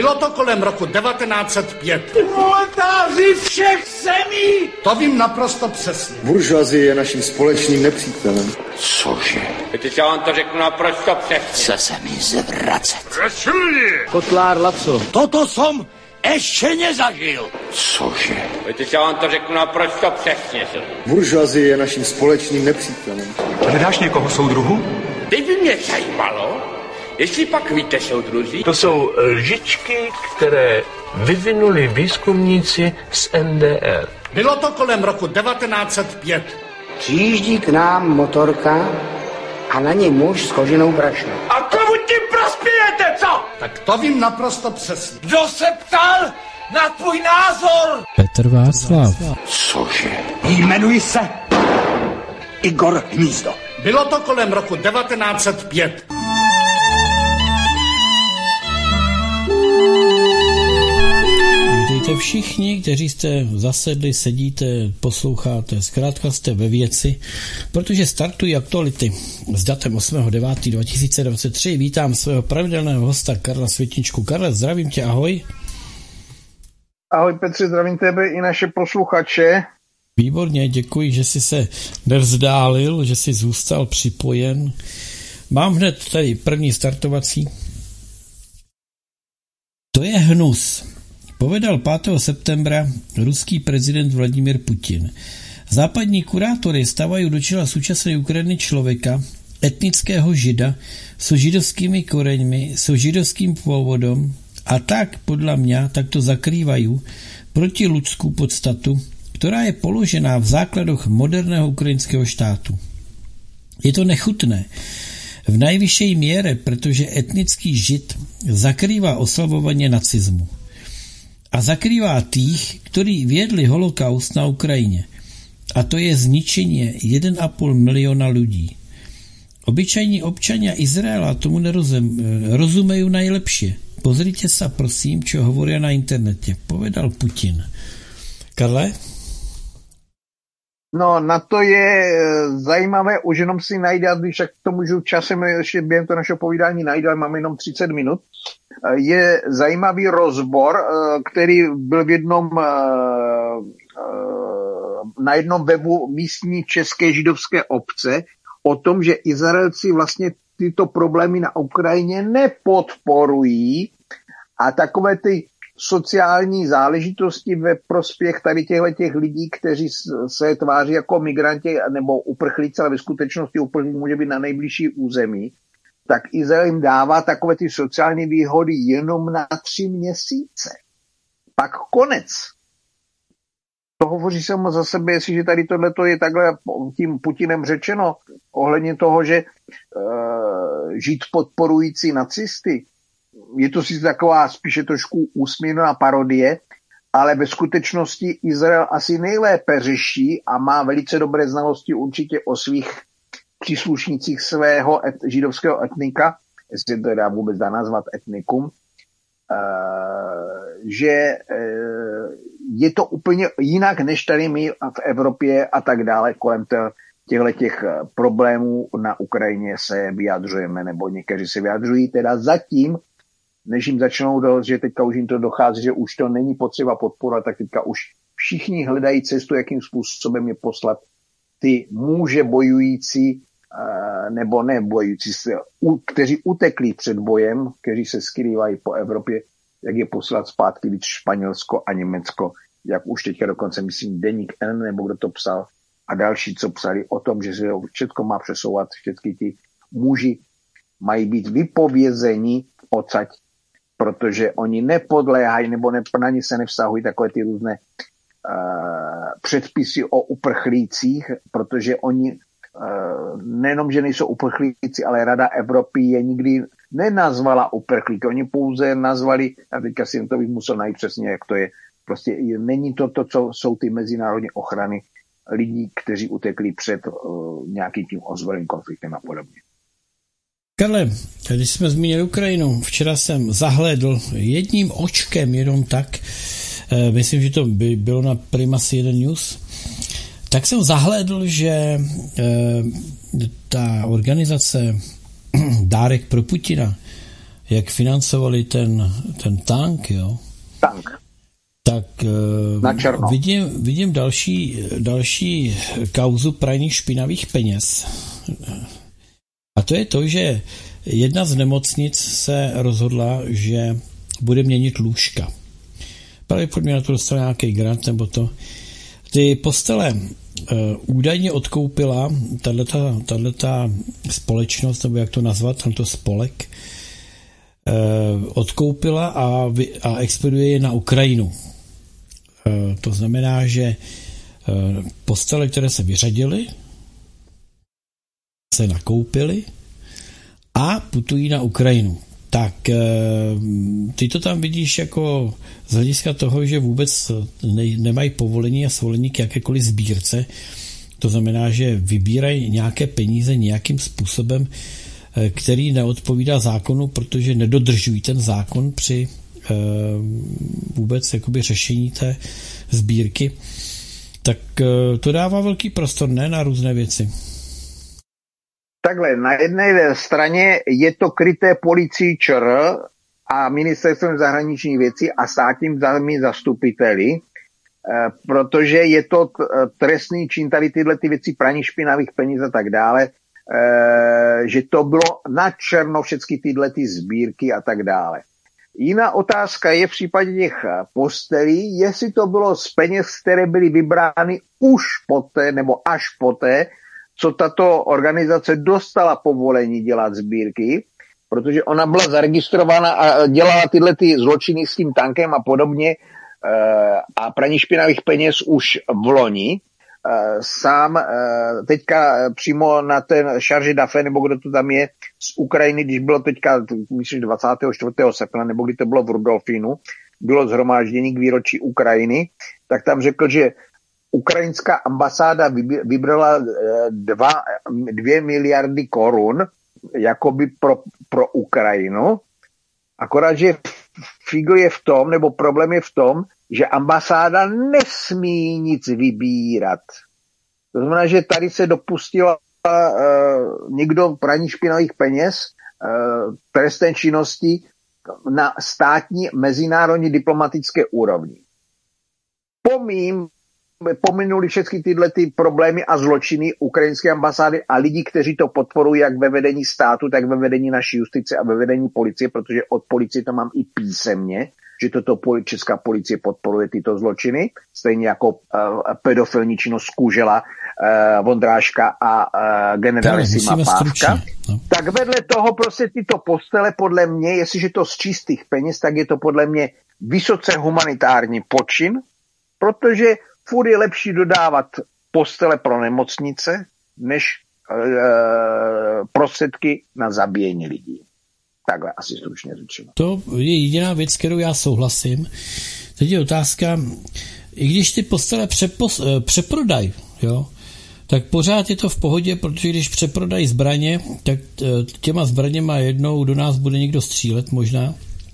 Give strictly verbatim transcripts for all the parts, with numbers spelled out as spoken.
Bylo to kolem roku devatenáct set pět. Proletáři všech zemí! To vím naprosto přesně. Buržoazie je naším společným nepřítelem. Cože? Teď já vám to řeknu naprosto přesně. Chce se mi zvracet. Kotlár Laco. Toto som ještě nezažil. Cože? Teď já vám to řeknu naprosto přesně. Buržoazie je naším společným nepřítelem. Hledáš někoho soudruhu? Teď by mě zajímalo, jestli pak víte, soudruzi. To jsou lžičky, které vyvinuli výzkumníci z N D R. Bylo to kolem roku devatenáct set pět. Přijíždí k nám motorka a na ní muž s koženou brašnou. A komu tím prospějete, co? Tak to vím naprosto přesně. Kdo se ptal na tvůj názor? Petr Václav. Cože? Jmenuji se Igor Hnízdo. Bylo to kolem roku devatenáct set pět. Vítejte všichni, kteří jste zasedli, sedíte, posloucháte, zkrátka jste ve věci, protože startují aktuality s datem osmého devátého dva tisíce dvacet tři. Vítám svého pravidelného hosta Karla Světničku. Karle, zdravím tě, ahoj. Ahoj Petře, zdravím tebe i naše posluchače. Výborně, děkuji, že jsi se nevzdálil, že jsi zůstal připojen. Mám hned tady první startovací. To je hnus. Povedal pátého septembra ruský prezident Vladimír Putin. Západní kurátory stavají do čela současné Ukrajiny člověka, etnického žida, so židovskými koreňmi, so židovským původem a tak, podle mě, tak to zakrývají proti lidskou podstatu, která je položená v základoch moderného ukrajinského štátu. Je to nechutné. V nejvyšší míře, protože etnický žid zakrývá oslavování nacismu. A zakrývá tých, ktorí viedli holokaust na Ukrajině. A to je zničení jeden a půl miliona lidí. Obyčajní občania Izraela tomu nerozum, rozumejú najlepšie. Pozrite sa, prosím, čo hovoria na internete. Povedal Putin. Karle? No, na to je zajímavé, už jenom si najde, když však to můžu časem ještě během toho našeho povídání najde, ale máme jenom třicet minut. Je zajímavý rozbor, který byl v jednom, na jednom webu místní české židovské obce o tom, že Izraelci vlastně tyto problémy na Ukrajině nepodporují a takové ty sociální záležitosti ve prospěch tady těchto lidí, kteří se tváří jako migranti nebo uprchlíci, ale ve skutečnosti uprchlík může být na nejbližší území, tak Izrael jim dává takové ty sociální výhody jenom na tři měsíce. Pak konec. To hovoří samo za sebe, jestliže tady tohleto je takhle tím Putinem řečeno, ohledně toho, že uh, žít podporující nacisty, je to sice taková spíše trošku úsměvná parodie, ale ve skutečnosti Izrael asi nejlépe řeší a má velice dobré znalosti určitě o svých příslušnících svého et, židovského etnika, jestli to dá vůbec dá nazvat etnikum, uh, že uh, je to úplně jinak, než tady my v Evropě a tak dále kolem těchto těch problémů na Ukrajině se vyjadřujeme, nebo někteří se vyjadřují, teda zatím, než jim začnou, do, že teďka už jim to dochází, že už to není potřeba podporovat, tak teďka už všichni hledají cestu, jakým způsobem je poslat ty muže bojující, nebo ne bojující, kteří utekli před bojem, kteří se skrývají po Evropě, jak je poslat zpátky víc Španělsko a Německo, jak už teďka dokonce, myslím, Deník N, nebo kdo to psal, a další, co psali o tom, že se všechno má přesouvat, všechny ti muži mají být vypovězeni odsaď, protože oni nepodléhají, nebo ne, na ně se nevztahují takové ty různé uh, předpisy o uprchlících, protože oni uh, nejenom, že nejsou uprchlíci, ale Rada Evropy je nikdy nenazvala uprchlíky. Oni pouze nazvali, a teďka si to bych musel najít přesně, jak to je, prostě není to to, co jsou ty mezinárodní ochrany lidí, kteří utekli před uh, nějakým tím ozbrojeným konfliktem a podobně. Karle, když jsme zmínili Ukrajinu, včera jsem zahlédl jedním očkem jenom tak, eh, myslím, že to by bylo na Primas jeden News, tak jsem zahlédl, že eh, ta organizace Dárek pro Putina jak financovali ten, ten tank, jo? Tank. Tak Na černo. vidím, vidím další, další kauzu praní špinavých peněz. A to je to, že jedna z nemocnic se rozhodla, že bude měnit lůžka. Pravděpodobně na to dostala nějaký grant nebo to. Ty postele uh, údajně odkoupila tato, tato společnost, nebo jak to nazvat, tento spolek, uh, odkoupila a, vy, a expeduje je na Ukrajinu. Uh, to znamená, že uh, postele, které se vyřadily, se nakoupily a putují na Ukrajinu. Tak ty to tam vidíš jako z hlediska toho, že vůbec ne, nemají povolení a svolení k jakékoliv sbírce. To znamená, že vybírají nějaké peníze nějakým způsobem, který neodpovídá zákonu, protože nedodržují ten zákon při vůbec jakoby řešení té sbírky. Tak to dává velký prostor, ne, na různé věci. Takhle, na jedné straně je to kryté policií ČR a ministerstvem zahraničních věcí a státními zastupiteli, protože je to trestný čin, tady tyhle ty věci, praní špinavých peněz a tak dále, že to bylo na černo všechny tyhle ty sbírky a tak dále. Jiná otázka je v případě těch postelí, jestli to bylo z peněz, které byly vybrány už poté nebo až poté, co tato organizace dostala povolení dělat sbírky, protože ona byla zaregistrována a dělala tyhle ty zločiny s tím tankem a podobně a praní špinavých peněz už v loni. Sám teďka přímo na ten Charge d'Affaires, nebo kdo to tam je, z Ukrajiny, když bylo teďka, myslím, dvacátého čtvrtého srpna, nebo kdy to bylo v Rudolfínu, bylo shromáždění k výročí Ukrajiny, tak tam řekl, že ukrajinská ambasáda vybrala dva, dvě miliardy korun jakoby pro, pro Ukrajinu. Akorát, že figl je v tom, nebo problém je v tom, že ambasáda nesmí nic vybírat. To znamená, že tady se dopustila uh, někdo praní špinavých peněz, uh, trestné činnosti na státní mezinárodní diplomatické úrovni. Pomím pominuli všechny tyhle ty problémy a zločiny ukrajinské ambasády a lidi, kteří to podporují jak ve vedení státu, tak ve vedení naší justice a ve vedení policie, protože od policie to mám i písemně, že toto česká policie podporuje tyto zločiny, stejně jako uh, pedofilní činnost Kůžela, uh, Vondráška a uh, generalisima Pávka. No. Tak vedle toho prostě tyto postele podle mě, jestliže to z čistých peněz, tak je to podle mě vysoce humanitární počin, protože furt je lepší dodávat postele pro nemocnice, než e, prostředky na zabíjení lidí. Takhle asi stručně řečeno. To je jediná věc, kterou já souhlasím. Teď je otázka, i když ty postele přepos, přeprodají, jo, tak pořád je to v pohodě, protože když přeprodají zbraně, tak těma zbraněma jednou do nás bude někdo střílet možná.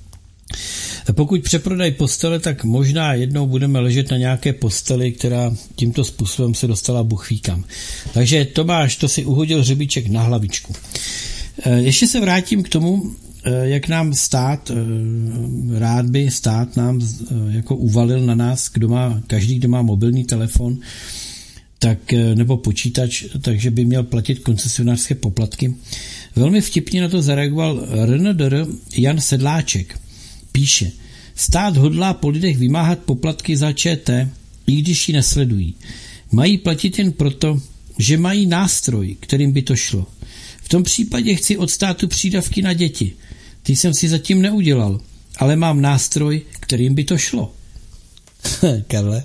Pokud přeprodají postele, tak možná jednou budeme ležet na nějaké posteli, která tímto způsobem se dostala Bůh ví kam. Takže Tomáš, to si uhodil hřebíček na hlavičku. Ještě se vrátím k tomu, jak nám stát, rád by stát nám jako uvalil na nás, kdo má, každý, kdo má mobilní telefon, tak, nebo počítač, takže by měl platit koncesionářské poplatky. Velmi vtipně na to zareagoval R N D R Jan Sedláček. Píše, stát hodlá po lidech vymáhat poplatky za ČT, i když ji nesledují. Mají platit jen proto, že mají nástroj, kterým by to šlo. V tom případě chci od státu přídavky na děti. Ty jsem si zatím neudělal, ale mám nástroj, kterým by to šlo. Karle?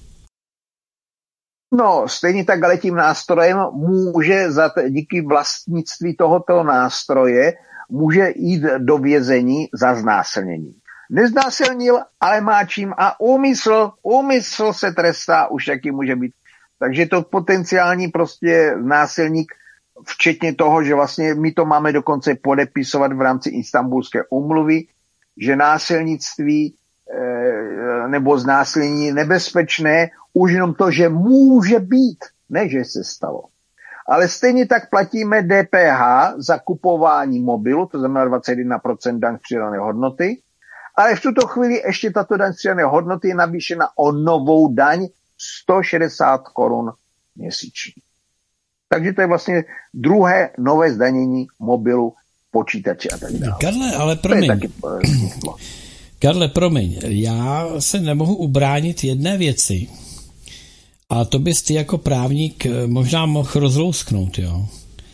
No, stejně tak, ale tím nástrojem může za t- díky vlastnictví tohoto nástroje může jít do vězení za znásilnění. Neznásilnil, ale má čím a úmysl, úmysl se trestá, už jaký může být. Takže to potenciální prostě násilník, včetně toho, že vlastně my to máme dokonce podepisovat v rámci Istanbulské úmluvy, že násilnictví e, nebo znásilnění nebezpečné už jenom to, že může být, ne že se stalo. ale stejně tak platíme D P H za kupování mobilu, to znamená dvacet jedna procent daň z přidané hodnoty, ale v tuto chvíli ještě tato daň z přidané hodnoty je navýšena o novou daň sto šedesát korun měsíčně. Takže to je vlastně druhé nové zdanění mobilu, počítače a tak dále. Karle, ale promiň. To je taky Karle, promiň, já se nemohu ubránit jedné věci. A to bys ty jako právník možná mohl rozlousknout, jo.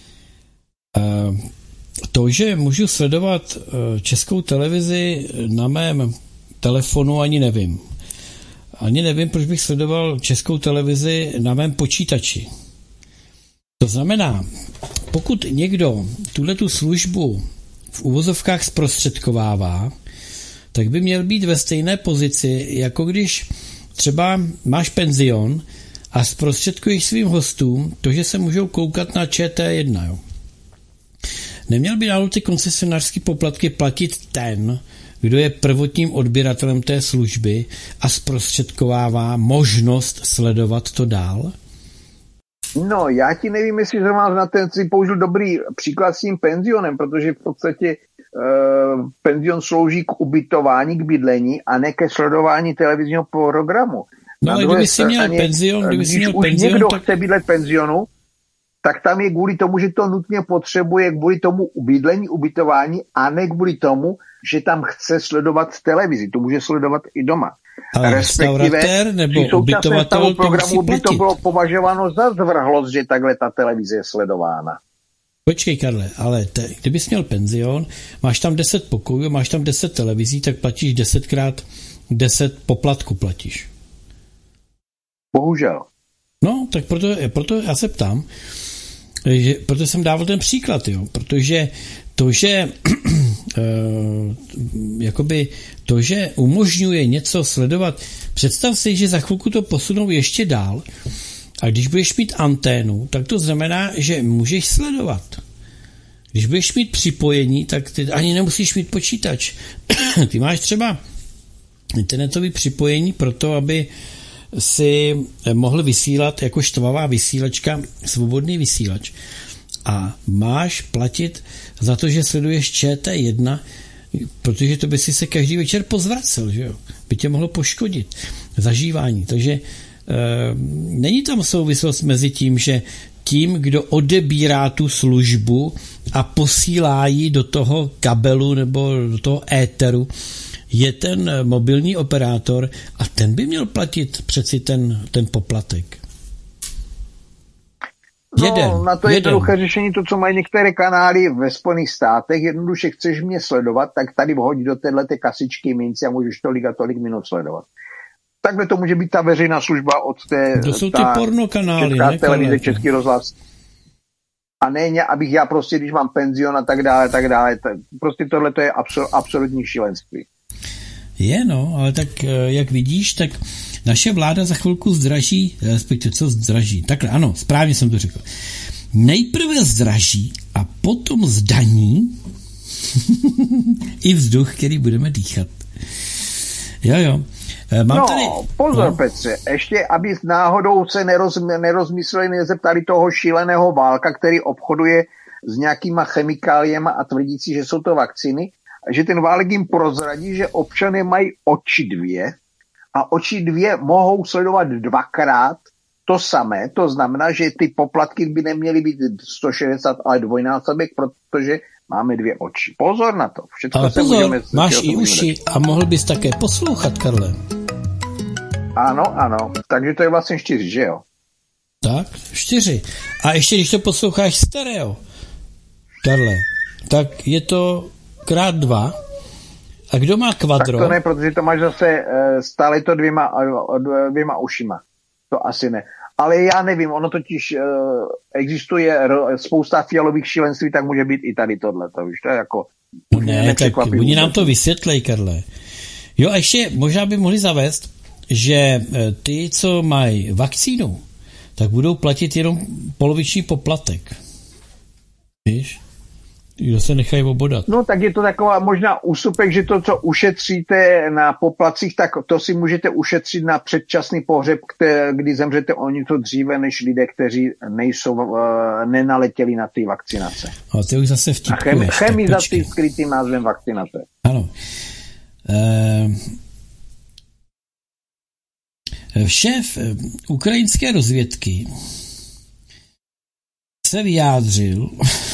To, že můžu sledovat Českou televizi na mém telefonu, ani nevím. Ani nevím, proč bych sledoval Českou televizi na mém počítači. To znamená, pokud někdo tuhletu službu v uvozovkách zprostředkovává, tak by měl být ve stejné pozici, jako když třeba máš penzion a zprostředkuješ svým hostům to, že se můžou koukat na Č T jedna. Jo. Neměl by náhodou ty koncesionářské poplatky platit ten, kdo je prvotním odběratelem té služby a zprostředkovává možnost sledovat to dál? No, já ti nevím, jestli zrovna na ten si použil dobrý příklad s tím penzionem, protože v podstatě uh, penzion slouží k ubytování, k bydlení a ne ke sledování televizního programu. No, ale kdyby si měl penzion, kdyby si měl už penzion, někdo tak... chce bydlet penzionu, tak tam je kvůli tomu, že to nutně potřebuje kvůli tomu bydlení, ubytování a ne kvůli tomu, že tam chce sledovat televizi. To může sledovat i doma. Ale restauratér nebo ubytovatel to musí by to bylo považováno za zvrhlost, že takhle ta televize je sledována. Počkej, Karle, ale te, kdybys měl penzion, máš tam deset pokojů, máš tam deset televizí, tak platíš desetkrát deset poplatku platíš. Bohužel. No, tak proto, proto já se ptám, že, proto jsem dával ten příklad, jo, protože to, že uh, jakoby to, že umožňuje něco sledovat, představ si, že za chvilku to posunou ještě dál a když budeš mít anténu, tak to znamená, že můžeš sledovat. Když budeš mít připojení, tak ty ani nemusíš mít počítač. Ty máš třeba internetové připojení pro to, aby si mohl vysílat jako štvavá vysílačka, svobodný vysílač. A máš platit za to, že sleduješ Č T jedna, protože to by si se každý večer pozvracel, že jo? By tě mohlo poškodit zažívání. Takže e, není tam souvislost mezi tím, že tím, kdo odebírá tu službu a posílá ji do toho kabelu nebo do toho éteru, je ten mobilní operátor a ten by měl platit přeci ten, ten poplatek. No, jeden, na to je jednoduché řešení, to, co mají některé kanály ve Spojených státech, jednoduše chceš mě sledovat, tak tady vhodí do téhleté kasičky minci a můžeš tolik a tolik minut sledovat. Takhle to může být ta veřejná služba od té... To jsou ty ta pornokanály, Česká ne? televize, Český rozhlas. A ne, abych já prostě, když mám penzion a tak dále, tak dále, tak prostě tohle to je absol, absolutní šílenství. Je, no, ale tak, jak vidíš, tak naše vláda za chvilku zdraží, respektive co zdraží, takhle, ano, správně jsem to řekl. Nejprve zdraží a potom zdaní i vzduch, který budeme dýchat. Jo, jo. Mám no, tady... pozor, no. Petře, ještě, aby náhodou se neroz, nerozmysleli, nezeptali toho šíleného Válka, který obchoduje s nějakýma chemikáliemi a tvrdí si, že jsou to vakcíny, že ten Válek jim prozradí, že občané mají oči dvě a oči dvě mohou sledovat dvakrát to samé. To znamená, že ty poplatky by neměly být sto šedesát, ale dvojnásobek, protože máme dvě oči. Pozor na to. Všechno ale se pozor, můžeme, máš i uši a mohl bys také poslouchat, Karle. Ano, ano. Takže to je vlastně čtyři, že jo? Tak, čtyři. A ještě když to posloucháš stereo, Karle, tak je to krát dva. A kdo má kvadro? Tak to ne, protože to máš zase stále to dvěma, dvěma ušima. To asi ne. Ale já nevím, ono totiž existuje spousta fialových šílenství, tak může být i tady tohle. To, víš, to je jako... Ne, tak oni nám to vysvětlej, Karle. Jo, a ještě možná by mohli zavést, že ty, co mají vakcínu, tak budou platit jenom poloviční poplatek. Víš? Kdo se nechají obodat. No tak je to taková možná ústupek, že to, co ušetříte na poplacích, tak to si můžete ušetřit na předčasný pohřeb, které, kdy zemřete o něco dříve než lidé, kteří nejsou, uh, nenaletěli na ty vakcinace. A ty už zase vtipkuješ. A chem, chemizaci skrytým názvem vakcinace. Ano. Uh... Šéf ukrajinské rozvědky se vyjádřil,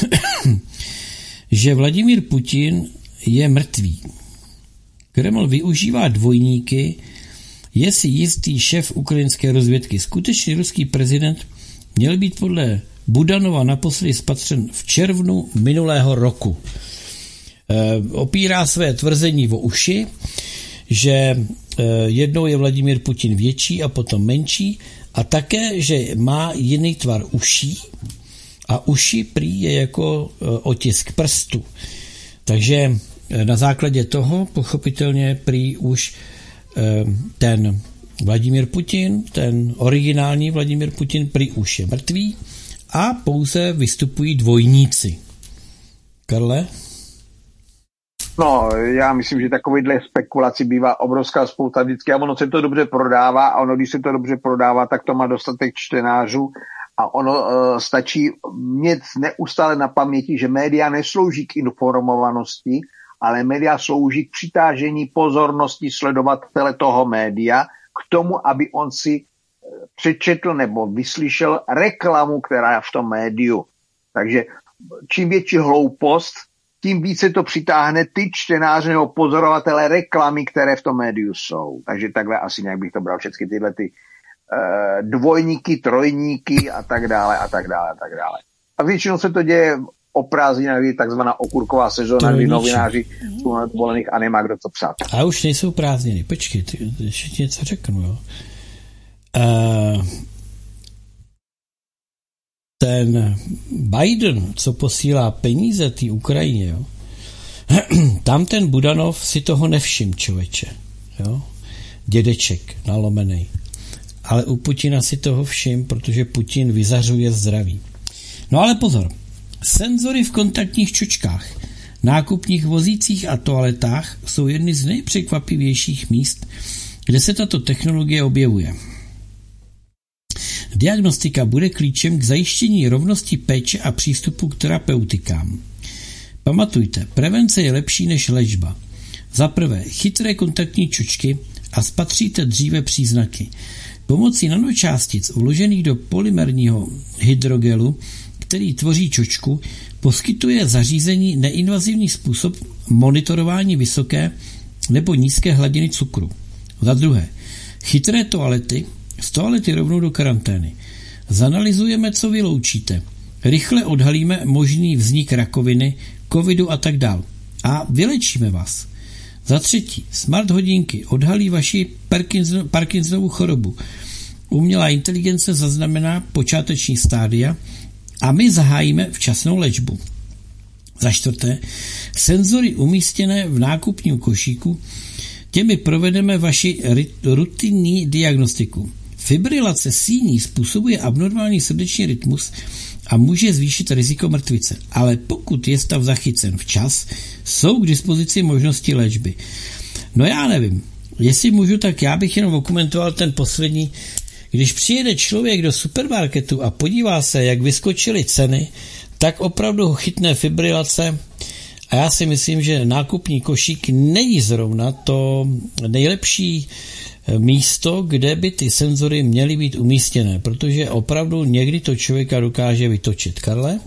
že Vladimír Putin je mrtvý. Kreml využívá dvojníky, je si jistý šéf ukrajinské rozvědky. Skutečný ruský prezident měl být podle Budanova naposledy spatřen v červnu minulého roku. E, opírá své tvrzení o uši, že jednou je Vladimír Putin větší a potom menší a také, že má jiný tvar uší a uši prý je jako otisk prstu. Takže na základě toho pochopitelně prý už ten Vladimír Putin, ten originální Vladimír Putin prý už je mrtvý a pouze vystupují dvojníci. Karle? No, já myslím, že takovýhle spekulací bývá obrovská spousta vždycky a ono se to dobře prodává a ono, když se to dobře prodává, tak to má dostatek čtenářů a ono uh, stačí mít neustále na paměti, že média neslouží k informovanosti, ale média slouží k přitážení pozornosti sledovatele toho média k tomu, aby on si přečetl nebo vyslyšel reklamu, která je v tom médiu. Takže čím větší hloupost, tím více to přitáhne ty čtenáře nebo pozorovatele reklamy, které v tom médiu jsou. Takže takhle asi nějak bych to bral všechny tyhle ty uh, dvojníky, trojníky a tak dále a tak dále a tak dále. A většinou se to děje o prázdninách, kdy takzvaná okurková sezóna, kdy novináři jsou na dovolených a nemá kdo co psát. A už nejsou prázdniny. Počkej, ty, ještě ti něco řeknu, jo. Uh, ten Biden, co posílá peníze té Ukrajině, jo, tam ten Budanov si toho nevšim, člověče. Jo? Dědeček nalomenej. Ale u Putina si toho všim, protože Putin vyzařuje zdraví. No ale pozor. Senzory v kontaktních čočkách, nákupních vozících a toaletách jsou jedny z nejpřekvapivějších míst, kde se tato technologie objevuje. Diagnostika bude klíčem k zajištění rovnosti péče a přístupu k terapeutikám. Pamatujte, prevence je lepší než léčba. Za prvé, chytré kontaktní čočky a spatříte dříve příznaky. Pomocí nanočástic vložených do polymerního hydrogelu, který tvoří čočku, poskytuje zařízení neinvazivní způsob monitorování vysoké nebo nízké hladiny cukru. Za druhé, chytré toalety, z toalety rovnou do karantény. Zanalyzujeme, co vyloučíte. Rychle odhalíme možný vznik rakoviny, covidu a tak dál. A vylečíme vás. Za třetí, smart hodinky odhalí vaši Parkinson, Parkinsonovu chorobu. Umělá inteligence zaznamená počáteční stádia a my zahájíme včasnou léčbu. Za čtvrté, senzory umístěné v nákupním košíku, těmi provedeme vaši rutinní diagnostiku. Fibrilace síní způsobuje abnormální srdeční rytmus a může zvýšit riziko mrtvice. Ale pokud je stav zachycen včas, jsou k dispozici možnosti léčby. No já nevím. Jestli můžu, tak já bych jenom okomentoval ten poslední. Když přijede člověk do supermarketu a podívá se, jak vyskočily ceny, tak opravdu chytne fibrilace. A já si myslím, že nákupní košík není zrovna to nejlepší místo, kde by ty senzory měly být umístěné, protože opravdu někdy to člověka dokáže vytočit. Karle?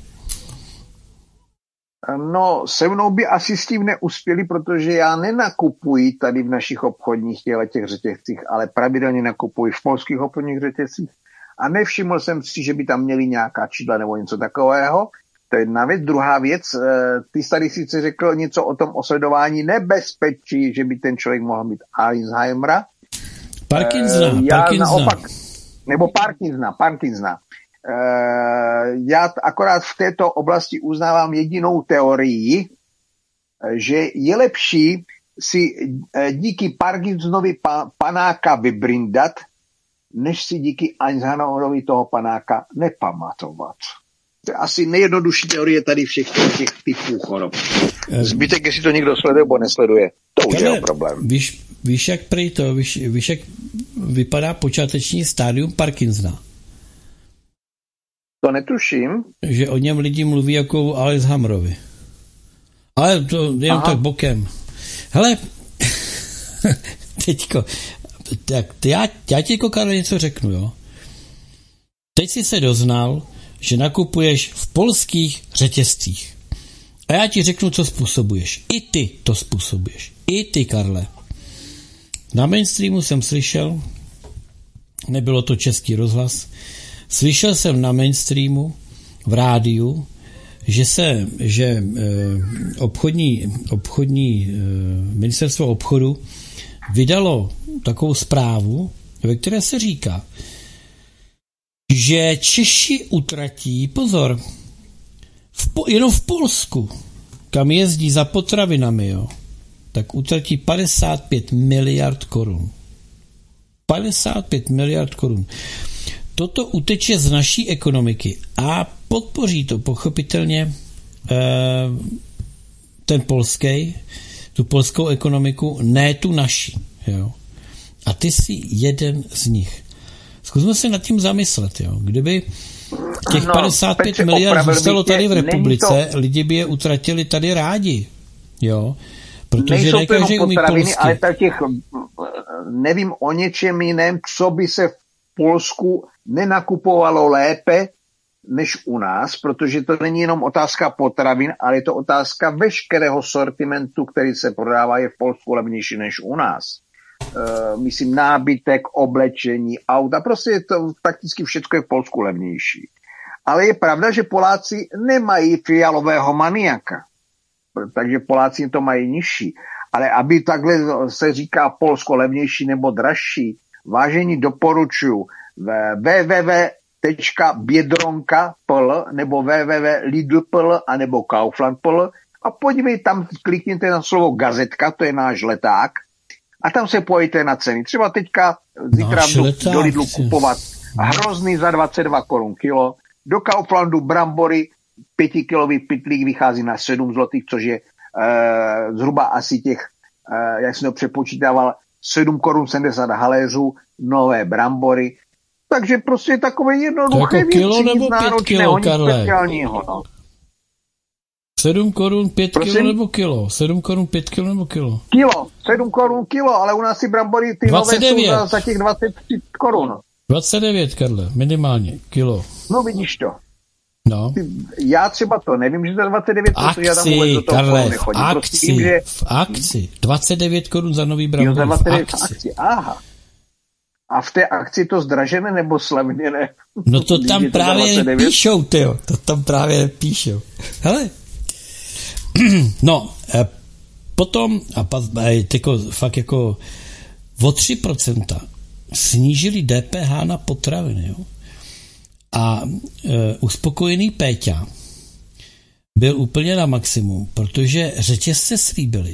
No, se mnou by asi s tím neuspěli, protože já nenakupuji tady v našich obchodních těch řetězcích, ale pravidelně nakupuji v polských obchodních řetězcích a nevšiml jsem si, že by tam měli nějaká čidla nebo něco takového. To je jedna věc. Druhá věc, ty tady sice řekl něco o tom osledování nebezpečí, že by ten člověk mohl mít Alzheimera. Parkinsona, já Parkinsona. Naopak, nebo Parkinsona, Parkinsona. Já akorát v této oblasti uznávám jedinou teorii, že je lepší si díky Parkinsonovi panáka vybrindat, než si díky Alzheimerovi toho panáka nepamatovat. To je asi nejjednodušší teorie tady všech těch typů chorob. Zbytek, jestli to někdo sleduje nebo nesleduje, to už je problém. Víš, víš, jak prý to, víš, víš, jak vypadá počáteční stádium Parkinsona? To netuším. Že o něm lidi mluví jako o Alzheimerovi. Ale to jenom Aha. tak bokem. Hele, teďko, tak já, já ti jako Karle něco řeknu, jo. Teď jsi se doznal, že nakupuješ v polských řetězcích. A já ti řeknu, co způsobuješ. I ty to způsobuješ. I ty, Karle. Na mainstreamu jsem slyšel, nebylo to Český rozhlas, slyšel jsem na mainstreamu v rádiu, že se, že eh, obchodní, obchodní eh, ministerstvo obchodu vydalo takovou zprávu, ve které se říká, že Češi utratí, pozor, v po, jenom v Polsku, kam jezdí za potravinami, jo, tak utratí padesát pět miliard korun. padesát pět miliard korun. Toto uteče z naší ekonomiky a podpoří to pochopitelně eh, ten polský, tu polskou ekonomiku, ne tu naši. Jo. A ty jsi jeden z nich. Zkusme se nad tím zamyslet. Jo. Kdyby těch no, padesát pět Petře, miliard zůstalo tady v republice, to... lidi by je utratili tady rádi. Jo. Protože ne každý umí polsky. Ale tak těch, nevím o něčem jiném, co by se v Polsku nenakupovalo lépe než u nás, protože to není jenom otázka potravin, ale je to otázka veškerého sortimentu, který se prodává, je v Polsku levnější než u nás. E, myslím nábytek, oblečení, auta, prostě je to prakticky všechno je v Polsku levnější. Ale je pravda, že Poláci nemají fialového maniaka, takže Poláci to mají nižší. Ale aby takhle se říká Polsko levnější nebo dražší, vážení, doporučuji www tečka biedronka tečka pl nebo www tečka lidl tečka pl a nebo kaufland tečka pl a podívej, tam klikněte na slovo gazetka, to je náš leták, a tam se pojďte na ceny. Třeba teďka zítra do, do Lidlu kupovat hrozný za dvacet dva korun kilo, do Kauflandu brambory, pětikilový pytlík vychází na sedm zlotých, což je uh, zhruba asi těch, uh, jak jsem to přepočítával, sedm korun sedmdesát haléřů, nové brambory. Takže prostě takové jednoduché jako kilo nebo pět kilo, Karle? No. sedm korun, pět kilo nebo kilo? sedm korun, pět kilo nebo kilo? Kilo, sedm korun kilo, ale u nás si brambory ty nové jsou za, za těch dvacet tři korun. dvacet devět, Karle, minimálně, kilo. No vidíš to. No. Já třeba to nevím, že za dvacet devět, akci, protože já tam vůbec do toho Karle, nechodím. V akci, vím, že... v akci, dvacet devět korun za nový brambory, jo, za dvacet devět v akci. akci. Aha. A v té akci to zdražené nebo slevněné? No to tam to právě píšou, tyjo. To tam právě píšou. Hele. No, potom, a tyko, fakt jako o tři procenta snížili D P H na potraviny, jo. A e, uspokojený Péťa byl úplně na maximum, protože řetězce slíbili.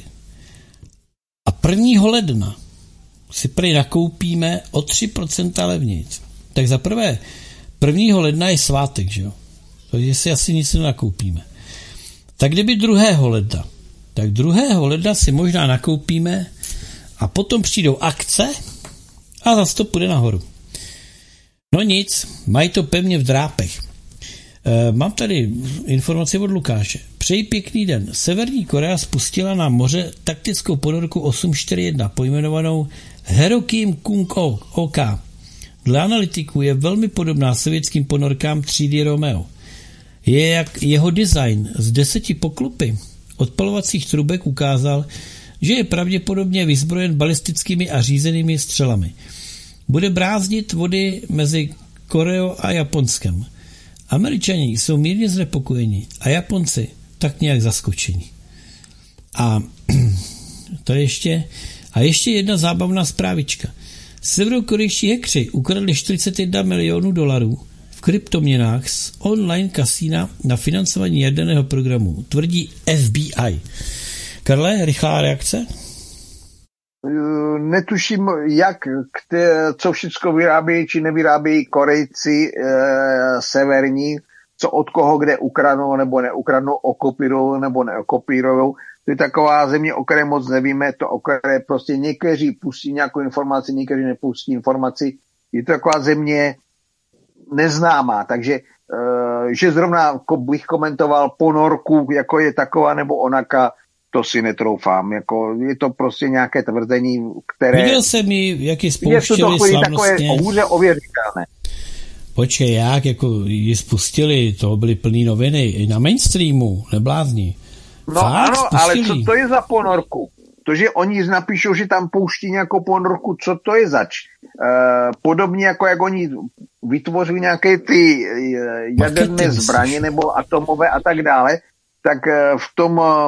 A prvního ledna si prý nakoupíme o tři procenta levnějc. Tak za prvé, prvního ledna je svátek, že jo? Takže si asi nic nenakoupíme. Tak kdyby druhého ledna, tak druhého ledna si možná nakoupíme a potom přijdou akce a zase to půjde nahoru. No nic, mají to pevně v drápech. E, mám tady informaci od Lukáše. Přeji pěkný den. Severní Korea spustila na moře taktickou ponorku osm čtyři jedna pojmenovanou Herokim Kung OK. Dle analytiků je velmi podobná sovětským ponorkám třídy Romeo. Je jak jeho design z deseti poklupy odpalovacích trubek ukázal, že je pravděpodobně vyzbrojen balistickými a řízenými střelami. Bude brázdit vody mezi Koreou a Japonskem. Američani jsou mírně znepokojeni a Japonci tak nějak zaskočení. A to ještě, a ještě jedna zábavná zprávička. Severokorejští hekři ukradli čtyřicet jedna milionů dolarů v kryptoměnách z online kasína na financování jaderného programu, tvrdí F B I. Karle, rychlá reakce? Netuším, jak, kte, co všechno vyrábějí či nevyrábějí Korejci e, severní, co od koho kde ukradnou nebo neukradnou, okopírujou nebo neokopírujou. To je taková země, o které moc nevíme, to o které prostě někteří pustí nějakou informaci, někteří nepustí informaci. Je to taková země neznámá, takže že zrovna bych komentoval ponorku, jako je taková nebo onaka, to si netroufám. Jako, je to prostě nějaké tvrzení, které... Viděl jsem ji, jak ji spouštěli slavnostně. Je to takové hůře ověřitelné. Počkej, jak jako ji spustili, toho byly plný noviny, i na mainstreamu, neblázni. No Fakt, ano, spustili. Ale co to je za ponorku? To, že oni napíšou, že tam pouští nějakou ponorku, co to je zač? E, podobně jako jak oni vytvořili nějaké ty jaderné zbraně nebo atomové a tak dále, tak e, v tom e,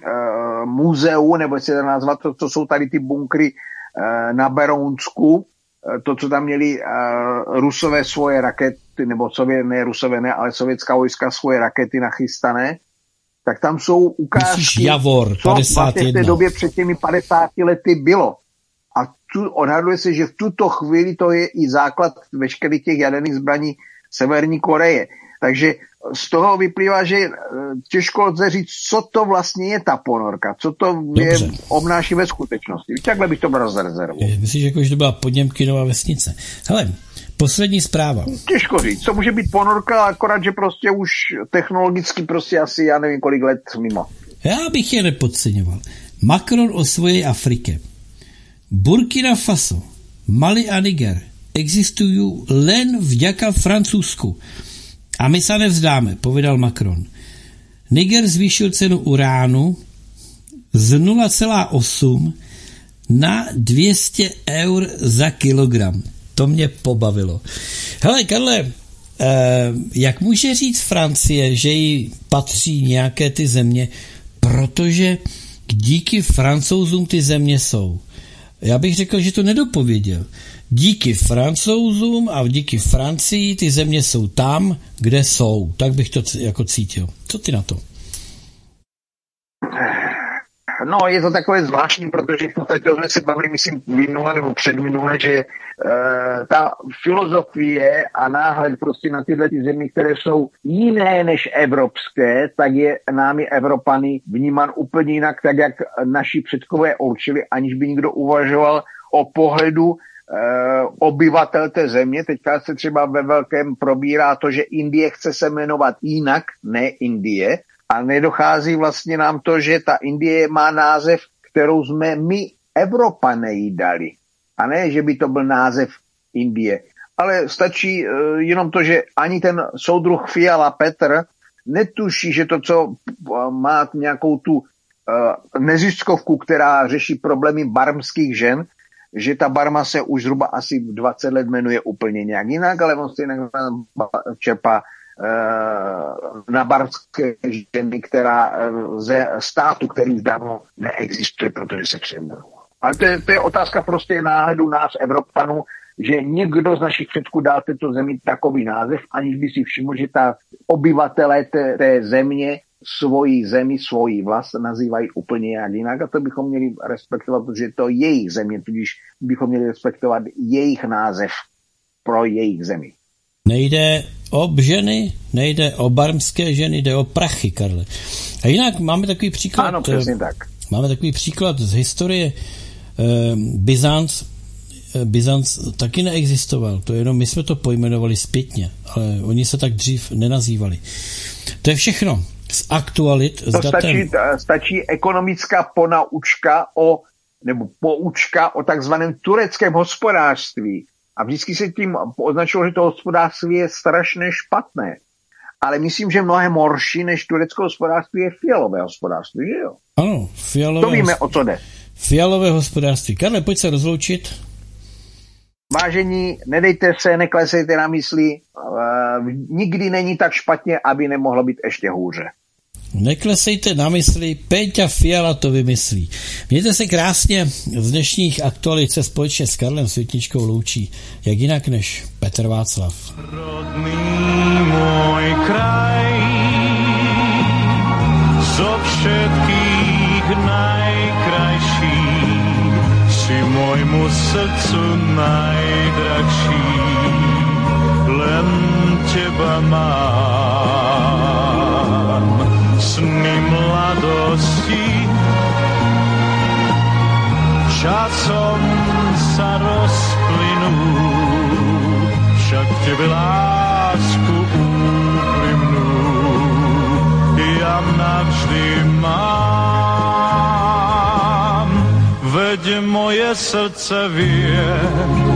muzeu, nebo se to nazvat, to, to jsou tady ty bunkry e, na Berounsku, e, to, co tam měli e, Rusové svoje rakety, nebo Sovět, ne Rusové, ne, ale sovětská vojska svoje rakety nachystané, tak tam jsou ukázky, Javor, co vlastně v té době před těmi padesáti lety bylo. A tu odhaduje se, že v tuto chvíli to je i základ veškerých těch jaderných zbraní Severní Koreje. Takže z toho vyplývá, že těžko lze říct, co to vlastně je ta ponorka, co to je, obnáší ve skutečnosti. Takhle bych to bral z rezervu. Myslíš, jako, že to byla Poděmkinová vesnice. Hele, poslední zpráva. Těžko říct, co může být ponorka, akorát, že prostě už technologicky prostě asi, já nevím, kolik let mimo. Já bych je nepodceňoval. Macron o svojej Afrike. Burkina Faso, Mali a Niger existují len vďaka Francouzsku. A my se nevzdáme, povedal Macron. Niger zvýšil cenu uránu z nula celá osm na dvě stě eur za kilogram. To mě pobavilo. Hele, Karle, eh, jak může říct Francie, že jí patří nějaké ty země, protože díky Francouzům ty země jsou. Já bych řekl, že to nedopověděl. Díky Francouzům a díky Francii ty země jsou tam, kde jsou. Tak bych to jako cítil. Co ty na to? No, je to takové zvláštní, protože v podstatě jsme se bavili, myslím, minule nebo předminule, že e, ta filozofie a náhled prostě na tyhle ty země, které jsou jiné než evropské, tak je námi Evropany vnímán úplně jinak, tak jak naši předkové určili, aniž by někdo uvažoval o pohledu e, obyvatel té země. Teďka se třeba ve velkém probírá to, že Indie chce se jmenovat jinak, ne Indie, a nedochází vlastně nám to, že ta Indie má název, kterou jsme my Evropané jí dali. A ne, že by to byl název Indie. Ale stačí uh, jenom to, že ani ten soudruh Fiala Petr netuší, že to, co uh, má nějakou tu uh, neziskovku, která řeší problémy barmských žen, že ta Barma se už zhruba asi dvacet let jmenuje úplně nějak jinak, ale on si čerpá na barmské ženy, která ze státu, který dávno neexistuje, protože se přeměnil. Ale to je, to je otázka prostě náhledu nás, Evropanů, že někdo z našich předků dal této zemi takový název, aniž by si všiml, že ta obyvatelé té, té země svoji zemi, svoji vlast nazývají úplně jak jinak a to bychom měli respektovat, protože to je jejich země, tudíž bychom měli respektovat jejich název pro jejich zemi. Nejde o ženy, nejde o barmské ženy, jde o prachy, Karle. A jinak máme takový příklad. Ano, přesně tak. Máme takový příklad z historie. Eh, Byzanc, eh, Byzanc taky neexistoval. To jenom my jsme to pojmenovali zpětně, ale oni se tak dřív nenazývali. To je všechno z aktualit. To stačí, stačí ekonomická ponaučka o, nebo poučka o takzvaném tureckém hospodářství. A vždycky se tím označilo, že to hospodářství je strašně špatné. Ale myslím, že mnohem horší než turecké hospodářství je fialové hospodářství, že jo? Ano, fialové. To víme, o co jde. Fialové hospodářství. Karle, pojď se rozloučit. Vážení, nedejte se, neklesejte na mysli. Uh, nikdy není tak špatně, aby nemohlo být ještě hůře. Neklesejte na mysli, Péťa Fiala to vymyslí. Mějte se krásně, z dnešních aktualit se společně s Karlem Světničkou loučí, jak jinak než Petr Václav. Rodný môj kraj, zo všetkých najkrajší, si môjmu srdcu najdrahší, len teba mám. Sny mladosti časom sa rozplynú, však tebe lásku úprimnú ja navždy mám. Veď moje srdce vie,